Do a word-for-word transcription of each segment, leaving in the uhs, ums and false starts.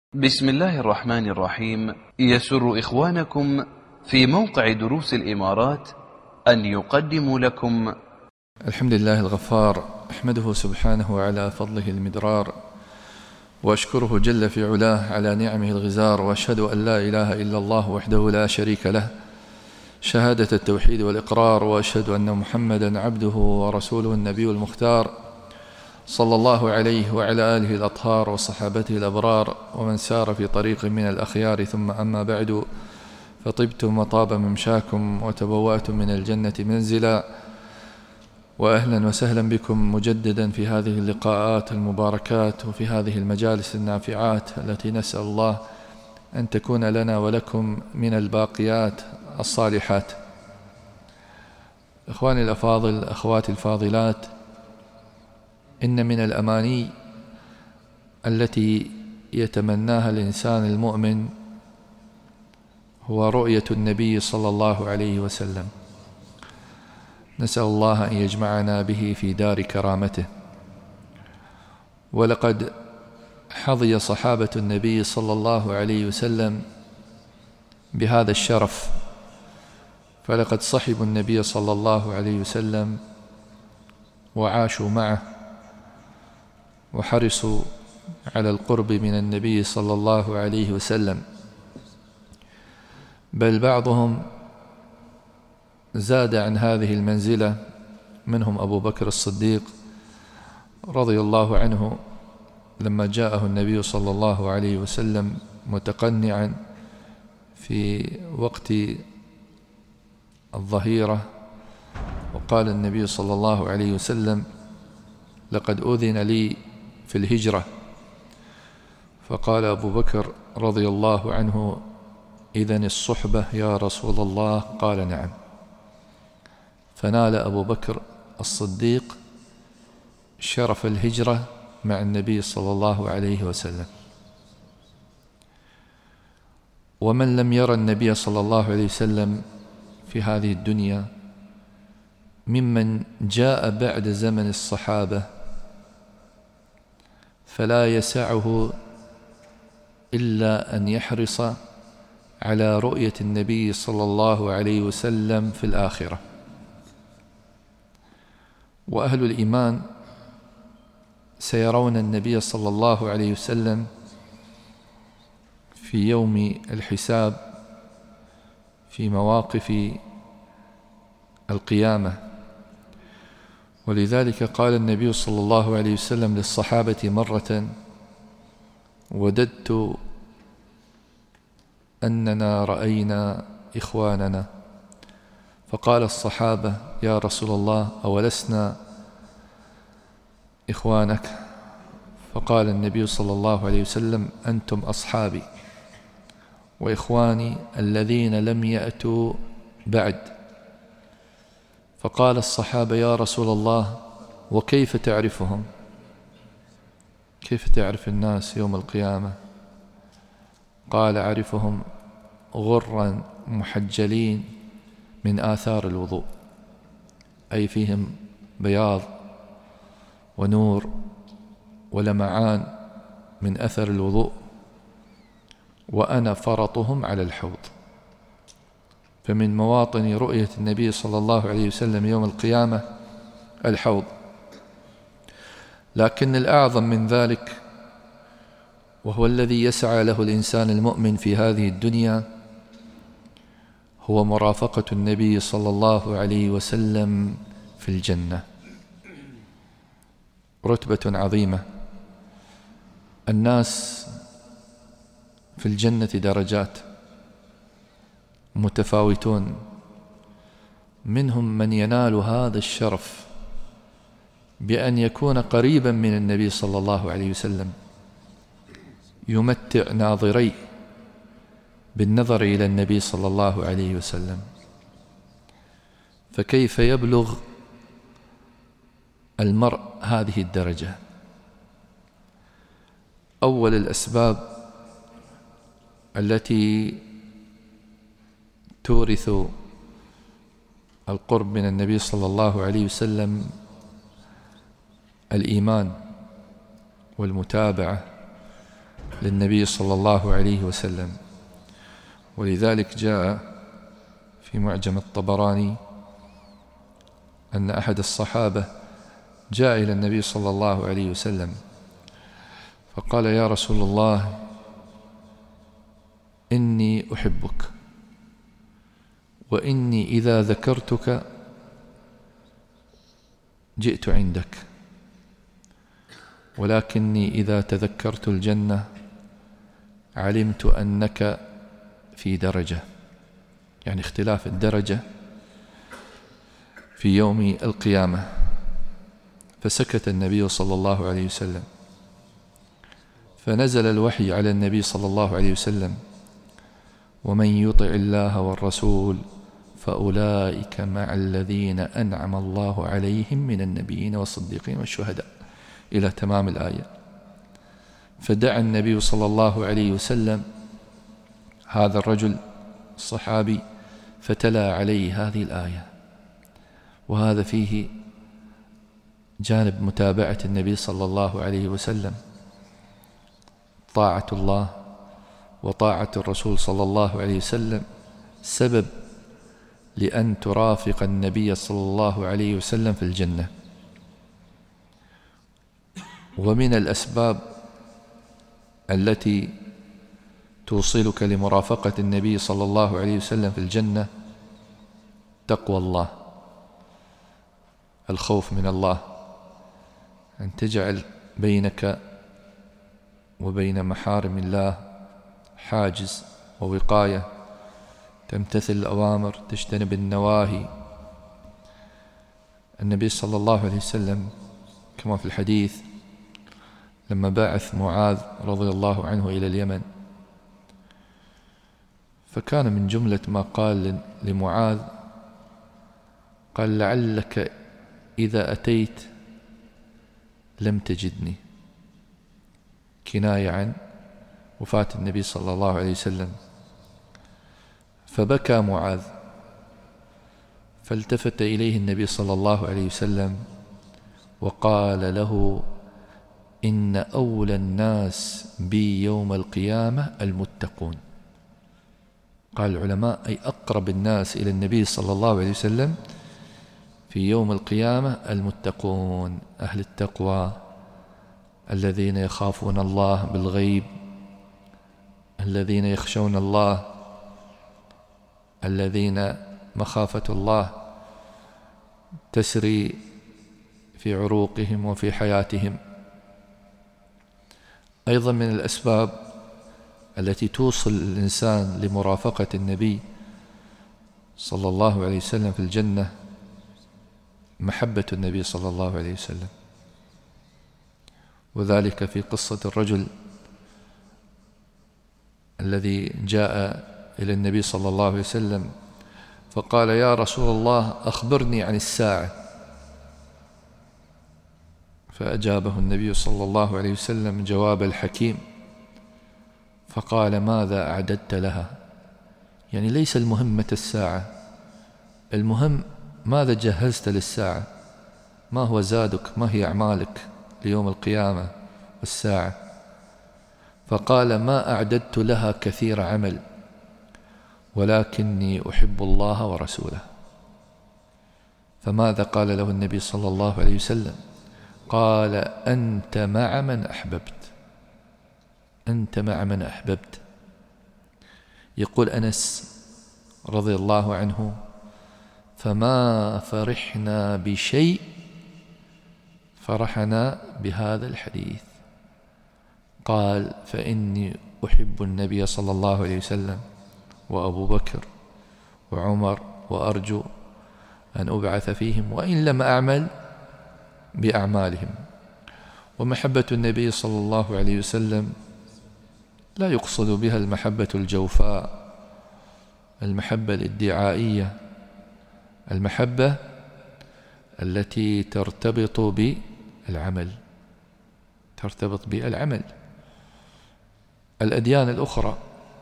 بسم الله الرحمن الرحيم. يسر إخوانكم في موقع دروس الإمارات أن يقدموا لكم الحمد لله الغفار، أحمده سبحانه على فضله المدرار، وأشكره جل في علاه على نعمه الغزار، وأشهد أن لا إله إلا الله وحده لا شريك له شهادة التوحيد والإقرار، وأشهد أن محمدا عبده ورسوله النبي المختار صلى الله عليه وعلى آله الأطهار وصحابته الأبرار ومن سار في طريق من الأخيار. ثم أما بعد، فطبتم وطاب ممشاكم وتبوأتم من الجنة منزلا، وأهلا وسهلا بكم مجددا في هذه اللقاءات المباركات وفي هذه المجالس النافعات التي نسأل الله أن تكون لنا ولكم من الباقيات الصالحات. إخواني الأفاضل، أخواتي الفاضلات، إن من الأماني التي يتمناها الإنسان المؤمن هو رؤية النبي صلى الله عليه وسلم. نسأل الله أن يجمعنا به في دار كرامته. ولقد حظي صحابة النبي صلى الله عليه وسلم بهذا الشرف، فلقد صحبوا النبي صلى الله عليه وسلم وعاشوا معه وحرصوا على القرب من النبي صلى الله عليه وسلم، بل بعضهم زاد عن هذه المنزلة، منهم أبو بكر الصديق رضي الله عنه، لما جاءه النبي صلى الله عليه وسلم متقنعا في وقت الظهيرة، وقال النبي صلى الله عليه وسلم: لقد أذن لي في الهجرة. فقال أبو بكر رضي الله عنه: إذن الصحبة يا رسول الله؟ قال: نعم. فنال أبو بكر الصديق شرف الهجرة مع النبي صلى الله عليه وسلم. ومن لم يرى النبي صلى الله عليه وسلم في هذه الدنيا ممن جاء بعد زمن الصحابة فلا يسعه إلا أن يحرص على رؤية النبي صلى الله عليه وسلم في الآخرة. وأهل الإيمان سيرون النبي صلى الله عليه وسلم في يوم الحساب في مواقف القيامة. ولذلك قال النبي صلى الله عليه وسلم للصحابة مرة: وددت أننا رأينا إخواننا. فقال الصحابة: يا رسول الله، أولسنا إخوانك؟ فقال النبي صلى الله عليه وسلم: أنتم أصحابي وإخواني الذين لم يأتوا بعد. فقال الصحابة: يا رسول الله، وكيف تعرفهم؟ كيف تعرف الناس يوم القيامة؟ قال: أعرفهم غرا محجلين من آثار الوضوء، أي فيهم بياض ونور ولمعان من أثر الوضوء، وأنا فرطهم على الحوض. فمن مواطن رؤية النبي صلى الله عليه وسلم يوم القيامة الحوض. لكن الأعظم من ذلك، وهو الذي يسعى له الإنسان المؤمن في هذه الدنيا، هو مرافقة النبي صلى الله عليه وسلم في الجنة. رتبة عظيمة. الناس في الجنة درجات، متفاوتون، منهم من ينال هذا الشرف بأن يكون قريبا من النبي صلى الله عليه وسلم، يمتع ناظريه بالنظر إلى النبي صلى الله عليه وسلم. فكيف يبلغ المرء هذه الدرجة؟ أول الأسباب التي تورث القرب من النبي صلى الله عليه وسلم الإيمان والمتابعة للنبي صلى الله عليه وسلم. ولذلك جاء في معجم الطبراني أن أحد الصحابة جاء إلى النبي صلى الله عليه وسلم فقال: يا رسول الله، إني أحبك، وإني إذا ذكرتك جئت عندك، ولكني إذا تذكرت الجنة علمت أنك في درجة، يعني اختلاف الدرجة في يوم القيامة. فسكت النبي صلى الله عليه وسلم، فنزل الوحي على النبي صلى الله عليه وسلم: ومن يطع الله والرسول فأولئك مع الذين أنعم الله عليهم من النبيين والصديقين والشهداء، إلى تمام الآية. فدعا النبي صلى الله عليه وسلم هذا الرجل الصحابي فتلا عليه هذه الآية. وهذا فيه جانب متابعة النبي صلى الله عليه وسلم، طاعة الله وطاعة الرسول صلى الله عليه وسلم سبب لأن ترافق النبي صلى الله عليه وسلم في الجنة. ومن الأسباب التي توصلك لمرافقة النبي صلى الله عليه وسلم في الجنة تقوى الله، الخوف من الله، أن تجعل بينك وبين محارم الله حاجز ووقاية، تمتثل الأوامر، تجتنب النواهي. النبي صلى الله عليه وسلم كما في الحديث لما بعث معاذ رضي الله عنه إلى اليمن، فكان من جملة ما قال لمعاذ قال: لعلك إذا أتيت لم تجدني، كناية عن وفاة النبي صلى الله عليه وسلم. فبكى معاذ، فالتفت إليه النبي صلى الله عليه وسلم وقال له: إن أولى الناس بي يوم القيامة المتقون. قال العلماء: أي أقرب الناس إلى النبي صلى الله عليه وسلم في يوم القيامة المتقون، أهل التقوى، الذين يخافون الله بالغيب، الذين يخشون الله، الذين مخافة الله تسري في عروقهم وفي حياتهم. أيضا من الأسباب التي توصل الإنسان لمرافقة النبي صلى الله عليه وسلم في الجنة محبة النبي صلى الله عليه وسلم. وذلك في قصة الرجل الذي جاء إلى النبي صلى الله عليه وسلم فقال: يا رسول الله، أخبرني عن الساعة. فأجابه النبي صلى الله عليه وسلم جواب الحكيم، فقال: ماذا أعددت لها؟ يعني ليس المهمة الساعة، المهم ماذا جهزت للساعة، ما هو زادك، ما هي أعمالك ليوم القيامة والساعة. فقال: ما أعددت لها كثير عمل، ولكني أحب الله ورسوله. فماذا قال له النبي صلى الله عليه وسلم؟ قال: أنت مع من أحببت، أنت مع من أحببت. يقول أنس رضي الله عنه: فما فرحنا بشيء فرحنا بهذا الحديث. قال: فإني أحب النبي صلى الله عليه وسلم وأبو بكر وعمر، وأرجو أن أبعث فيهم وإن لم أعمل بأعمالهم. ومحبة النبي صلى الله عليه وسلم لا يقصد بها المحبة الجوفاء، المحبة الادعائية، المحبة التي ترتبط بالعمل، ترتبط بالعمل. الأديان الأخرى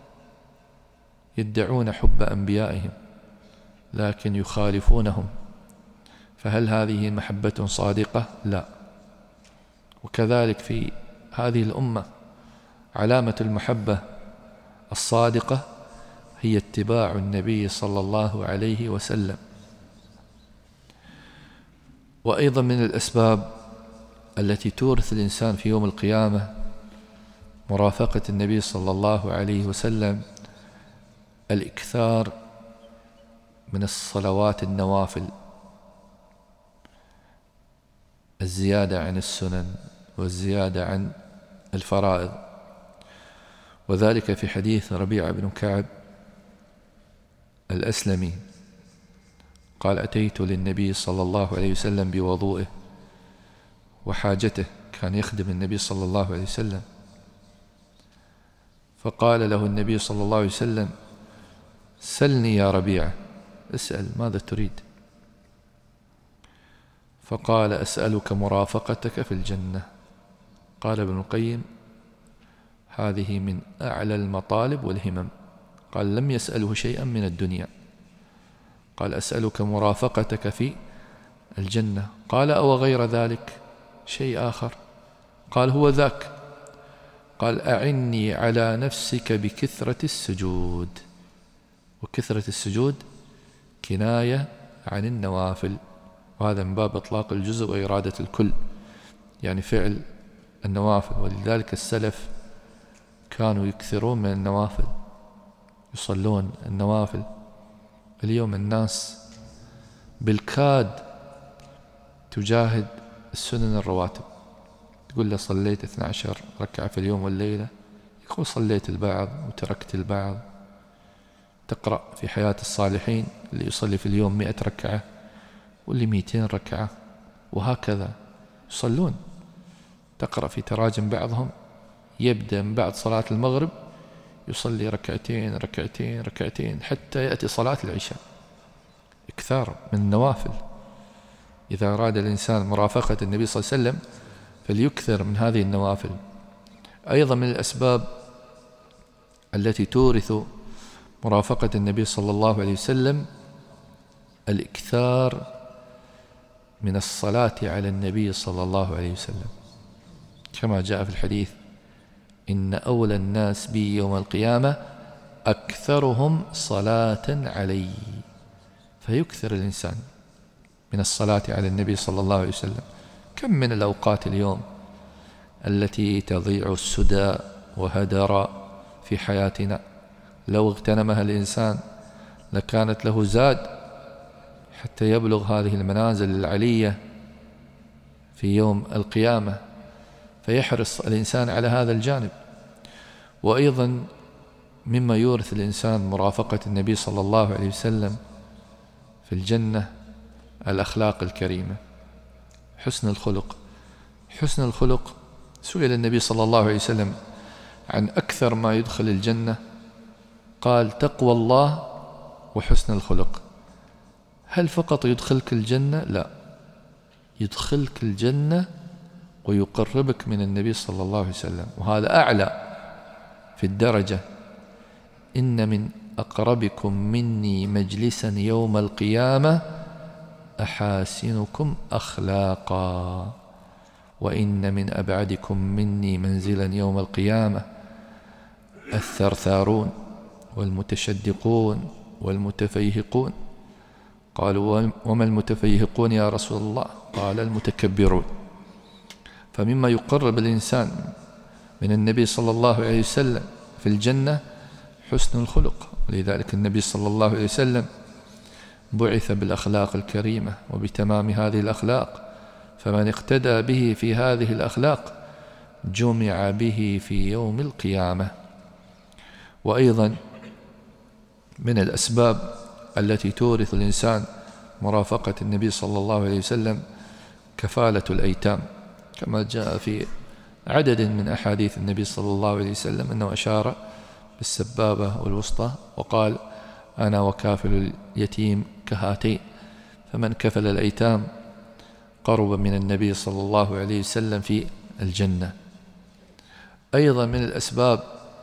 يدعون حب أنبيائهم لكن يخالفونهم، فهل هذه محبة صادقة؟ لا. وكذلك في هذه الأمة علامة المحبة الصادقة هي اتباع النبي صلى الله عليه وسلم. وأيضا من الأسباب التي تورث الإنسان في يوم القيامة مرافقة النبي صلى الله عليه وسلم الإكثار من الصلوات النوافل، الزيادة عن السنن والزيادة عن الفرائض. وذلك في حديث ربيعة بن كعب الأسلمي قال: أتيت للنبي صلى الله عليه وسلم بوضوئه وحاجته، كان يخدم النبي صلى الله عليه وسلم، فقال له النبي صلى الله عليه وسلم: سلني يا ربيعة، اسأل ماذا تريد؟ فقال: أسألك مرافقتك في الجنة. قال ابن القيم: هذه من أعلى المطالب والهمم. قال: لم يسأله شيئا من الدنيا، قال: أسألك مرافقتك في الجنة. قال: أو غير ذلك شيء آخر؟ قال: هو ذاك. قال: أعني على نفسك بكثرة السجود. وكثرة السجود كناية عن النوافل، وهذا من باب إطلاق الجزء وإرادة الكل، يعني فعل النوافل. ولذلك السلف كانوا يكثرون من النوافل، يصلون النوافل. اليوم الناس بالكاد تجاهد السنن الرواتب، تقول له صليت اثنتي عشرة ركعة في اليوم والليلة، يقول صليت البعض وتركت البعض. تقرأ في حياة الصالحين اللي يصلي في اليوم مئة ركعة واللي مئتين ركعة، وهكذا يصلون. تقرأ في تراجم بعضهم يبدأ من بعد صلاة المغرب يصلي ركعتين ركعتين ركعتين حتى يأتي صلاة العشاء. إكثار من النوافل. إذا أراد الإنسان مرافقة النبي صلى الله عليه وسلم فليكثر من هذه النوافل. أيضا من الأسباب التي تورث مرافقة النبي صلى الله عليه وسلم الإكثار من الصلاة على النبي صلى الله عليه وسلم، كما جاء في الحديث: إن أولى الناس بي يوم القيامة أكثرهم صلاة علي. فيكثر الإنسان من الصلاة على النبي صلى الله عليه وسلم. كم من الأوقات اليوم التي تضيع السدى وهدر في حياتنا، لو اغتنمها الإنسان لكانت له زاد حتى يبلغ هذه المنازل العلية في يوم القيامة، فيحرص الإنسان على هذا الجانب. وأيضا مما يورث الإنسان مرافقة النبي صلى الله عليه وسلم في الجنة الأخلاق الكريمة، حسن الخلق. حسن الخلق سئل النبي صلى الله عليه وسلم عن أكثر ما يدخل الجنة، قال: تقوى الله وحسن الخلق. هل فقط يدخلك الجنة؟ لا، يدخلك الجنة ويقربك من النبي صلى الله عليه وسلم، وهذا أعلى في الدرجة. إن من أقربكم مني مجلسا يوم القيامة أحاسنكم أخلاقا، وإن من أبعدكم مني منزلا يوم القيامة الثرثارون والمتشدقون والمتفيهقون. قالوا: وما المتفيهقون يا رسول الله؟ قال: المتكبرون. فمما يقرب الإنسان من النبي صلى الله عليه وسلم في الجنة حسن الخلق. ولذلك النبي صلى الله عليه وسلم بعث بالأخلاق الكريمة وبتمام هذه الأخلاق، فمن اقتدى به في هذه الأخلاق جمع به في يوم القيامة. وأيضا من الأسباب التي تورث الإنسان مرافقة النبي صلى الله عليه وسلم كفالة الأيتام، كما جاء في عدد من أحاديث النبي صلى الله عليه وسلم أنه أشار بالسبابة والوسطى وقال: أنا وكافل اليتيم كهاتين. فمن كفل الأيتام قرب من النبي صلى الله عليه وسلم في الجنة. أيضا من الأسباب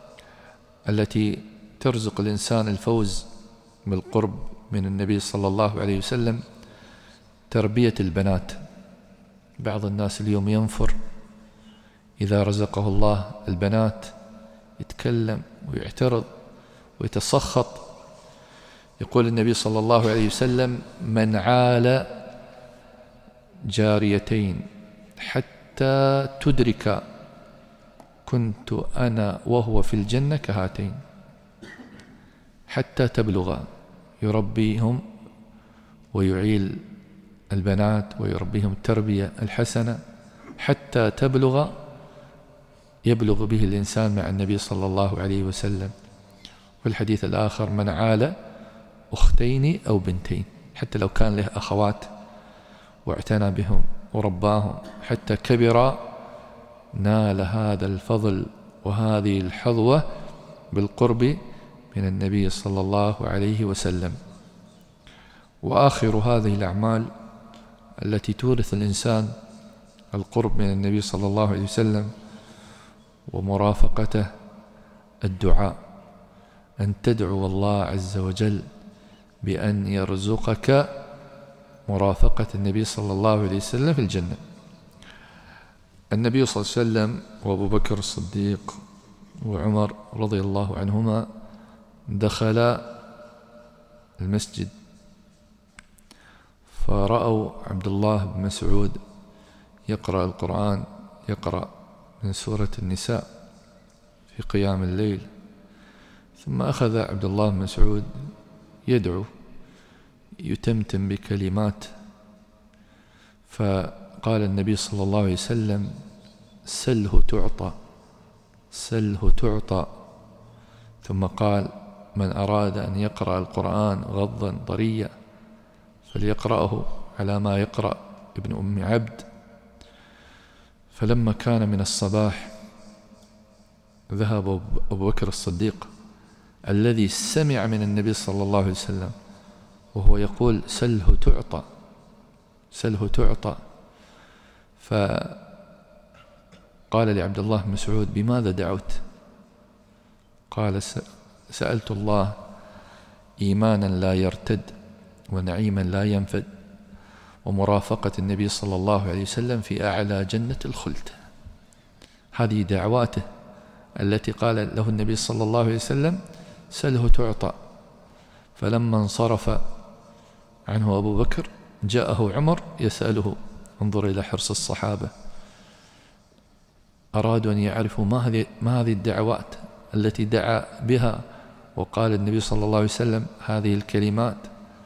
التي ترزق الإنسان الفوز بالقرب من النبي صلى الله عليه وسلم تربية البنات. بعض الناس اليوم ينفر إذا رزقه الله البنات يتكلم ويعترض ويتسخط. يقول النبي صلى الله عليه وسلم: من عال جاريتين حتى تدرك كنت أنا وهو في الجنة كهاتين، حتى تبلغ، يربيهم ويعيل البنات ويربيهم التربية الحسنة حتى تبلغ، يبلغ به الإنسان مع النبي صلى الله عليه وسلم. في الحديث الآخر: من عال أختين أو بنتين، حتى لو كان له أخوات واعتنى بهم ورباهم حتى كبر، نال هذا الفضل وهذه الحظوة بالقرب من النبي صلى الله عليه وسلم. وآخر هذه الأعمال التي تورث الإنسان القرب من النبي صلى الله عليه وسلم ومرافقته الدعاء، أن تدعو الله عز وجل بأن يرزقك مرافقة النبي صلى الله عليه وسلم في الجنة. النبي صلى الله عليه وسلم وأبو بكر الصديق وعمر رضي الله عنهما دخل المسجد، فرأوا عبد الله بن مسعود يقرأ القرآن، يقرأ من سورة النساء في قيام الليل، ثم أخذ عبد الله بن مسعود يدعو يتمتم بكلمات، فقال النبي صلى الله عليه وسلم: سله تعطى، سله تعطى. ثم قال: من أراد أن يقرأ القرآن غضا طريا فليقرأه على ما يقرأ ابن أم عبد. فلما كان من الصباح ذهب أبو بكر الصديق الذي سمع من النبي صلى الله عليه وسلم وهو يقول: سله تعطى، سله تعطى. فقال لعبد الله بن مسعود: بماذا دعوت؟ قال: سألت الله إيمانا لا يرتد ونعيما لا ينفد ومرافقة النبي صلى الله عليه وسلم في أعلى جنة الخلد. هذه دعواته التي قال له النبي صلى الله عليه وسلم: سله تعطى. فلما انصرف عنه أبو بكر جاءه عمر يسأله. انظر إلى حرص الصحابة، أرادوا أن يعرفوا ما هذه ما هذه الدعوات التي دعا بها وقال النبي صلى الله عليه وسلم هذه الكلمات.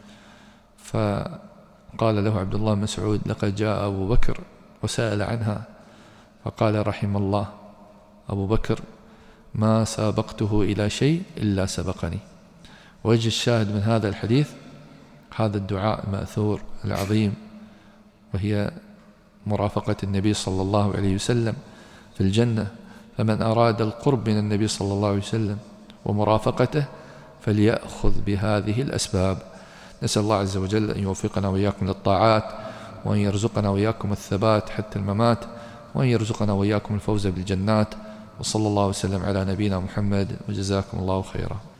فقال له عبد الله بن مسعود: لقد جاء أبو بكر وسأل عنها، فقال: رحم الله أبو بكر، ما سابقته إلى شيء إلا سبقني. وجه الشاهد من هذا الحديث هذا الدعاء المأثور العظيم، وهي مرافقة النبي صلى الله عليه وسلم في الجنة. فمن أراد القرب من النبي صلى الله عليه وسلم ومرافقته فليأخذ بهذه الأسباب. نسأل الله عز وجل أن يوفقنا وإياكم للطاعات، وأن يرزقنا وإياكم الثبات حتى الممات، وأن يرزقنا وإياكم الفوز بالجنات. وصلى الله وسلم على نبينا محمد، وجزاكم الله خيرا.